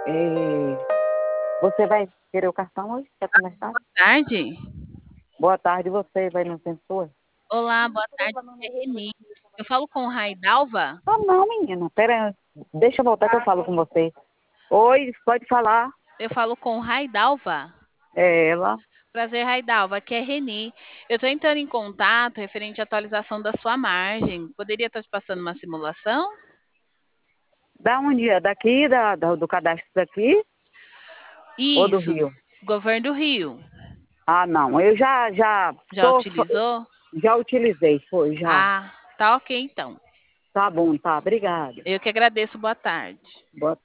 Você vai querer o cartão hoje? Quer conversar? Boa tarde. Boa tarde, você vai no sensor? Olá, boa tarde. É Reni. Eu falo com Raidalva? Ah, não, menina. Pera, deixa eu voltar que eu falo com você. Oi, pode falar. Eu falo com Raidalva? É ela. Prazer, Raidalva. Aqui é Reni. Eu estou entrando em contato referente à atualização da sua margem. Poderia estar te passando uma simulação? Da onde é? Daqui, do cadastro daqui ou do Isso, Rio? Governo do Rio. Ah, não. Eu já Já utilizou? já utilizei, foi, já. Ah, tá ok então. Tá bom, tá. Obrigada. Eu que agradeço. Boa tarde. Boa